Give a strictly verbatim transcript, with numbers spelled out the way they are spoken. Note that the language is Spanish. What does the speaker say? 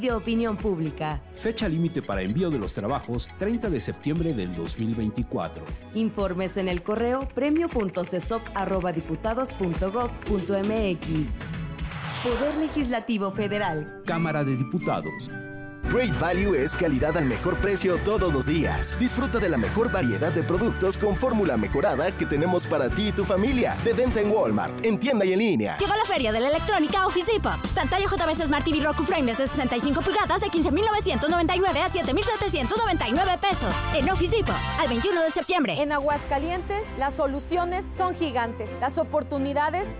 de opinión pública. Fecha límite para envío de los trabajos treinta de septiembre del dos mil veinticuatro. Informes en el correo premio punto cesop arroba diputados punto gob punto mx. Poder Legislativo Federal. Cámara de Diputados. Great Value es calidad al mejor precio todos los días. Disfruta de la mejor variedad de productos con fórmula mejorada que tenemos para ti y tu familia. De venta en Walmart, en tienda y en línea. Llegó la feria de la electrónica Office Depot. Pantalla J B C Smart T V Roku Frameless de sesenta y cinco pulgadas de quince mil novecientos noventa y nueve a siete mil setecientos noventa y nueve pesos. En Office Depot, al veintiuno de septiembre. En Aguascalientes, las soluciones son gigantes. Las oportunidades